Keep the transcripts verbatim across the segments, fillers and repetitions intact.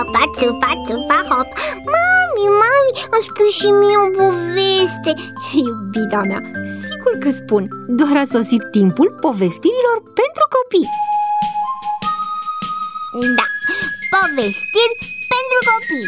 țupa, țupa, țupa, hop. Mami, mami, îmi spui și mie o poveste. Iubita mea, sigur că spun. Doar a sosit timpul povestirilor pentru copii. Da, povestiri pentru copii.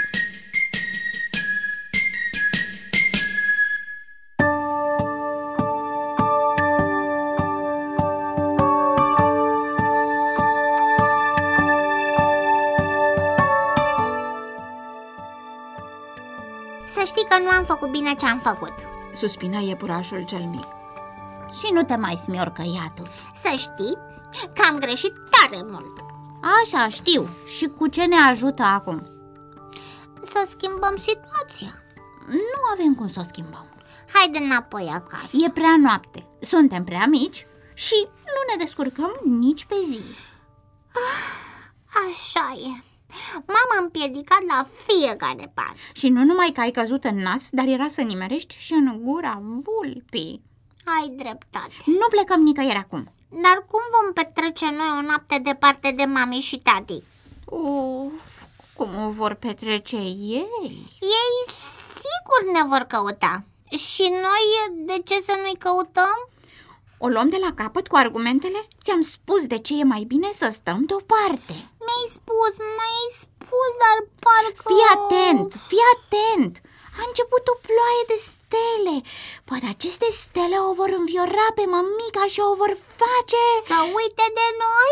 Să știi că nu am făcut bine ce am făcut, suspina iepurașul cel mic. și nu te mai smiorcă iatul. Să știi că am greșit tare mult. Așa, știu. Și cu ce ne ajută acum? Să schimbăm situația. Nu avem cum să o schimbăm. Haide înapoi acasă. E prea noapte, suntem prea mici și nu ne descurcăm nici pe zi. Așa e. M-am împiedicat la fiecare pas. Și nu numai că ai căzut în nas, dar era să nimerești și în gura vulpii. Ai dreptate. Nu plecăm nicăieri acum. Dar cum vom petrece noi o noapte departe de mami și tati? Uf, cum o vor petrece ei? Ei sigur ne vor căuta. Și noi de ce să nu-i căutăm? O luăm de la capăt cu argumentele? Ți-am spus de ce e mai bine să stăm deoparte. Mi-ai spus, mi-ai spus, dar parcă... Fii atent, fii atent! A început o ploaie de stele. Poate aceste stele o vor înviora pe mămica și o vor face... Să uite de noi?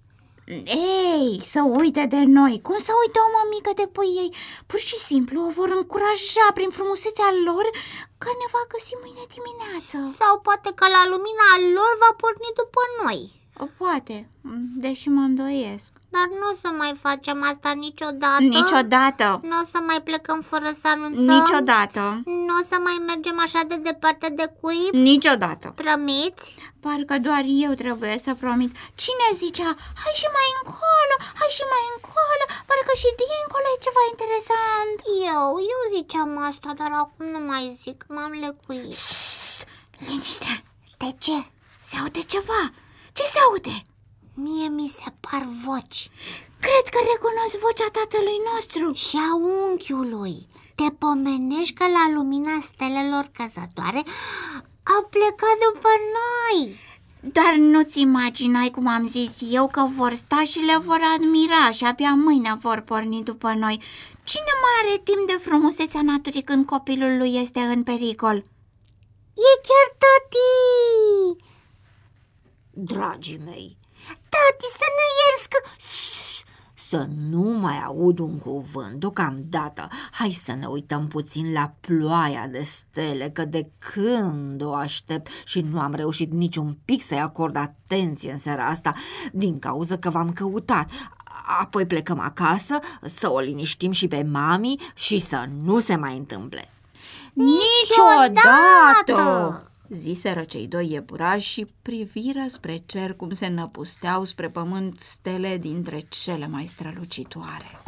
Ei, să uite de noi. Cum să uite o mămică de pe ei? Pur și simplu o vor încuraja prin frumusețea lor că ne va găsi mâine dimineață. Sau poate că la lumina lor va porni după noi. Poate, deși mă îndoiesc. Dar nu o să mai facem asta niciodată. Niciodată. Nu o să mai plecăm fără să anunțăm. Niciodată. Nu o să mai mergem așa de departe de cuib. Niciodată. Prămiți? Parcă doar eu trebuie să promit. Cine zicea, hai și mai încolo, hai și mai încolo, parcă și dincolo e ceva interesant. Eu, eu ziceam asta, dar acum nu mai zic, m-am lecuit. Sss, liniște. De ce? Se aude ceva. Ce se aude? Mie mi se par voci. Cred că recunosc vocea tatălui nostru și a unchiului. Te pomenești că la lumina stelelor căzătoare au plecat după noi. Dar nu-ți imaginai, cum am zis eu, că vor sta și le vor admira și abia mâine vor porni după noi. Cine mai are timp de frumusețea naturii când copilul lui este în pericol? E chiar tati! Dragii mei, tati, să ne ierți că... Să nu mai aud un cuvânt deocamdată. Hai să ne uităm puțin la ploaia de stele, că de când o aștept și nu am reușit niciun pic să-i acord atenție în seara asta, din cauza că v-am căutat. Apoi plecăm acasă, să o liniștim și pe mami și să nu se mai întâmple. Niciodată! Ziseră cei doi iepurași și priviră spre cer cum se năpusteau spre pământ stele dintre cele mai strălucitoare.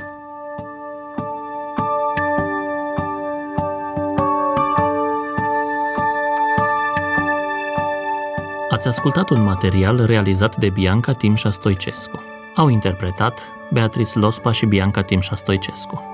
Ați ascultat un material realizat de Bianca Timșa Stoicescu. Au interpretat Beatrice Lospa și Bianca Timșa Stoicescu.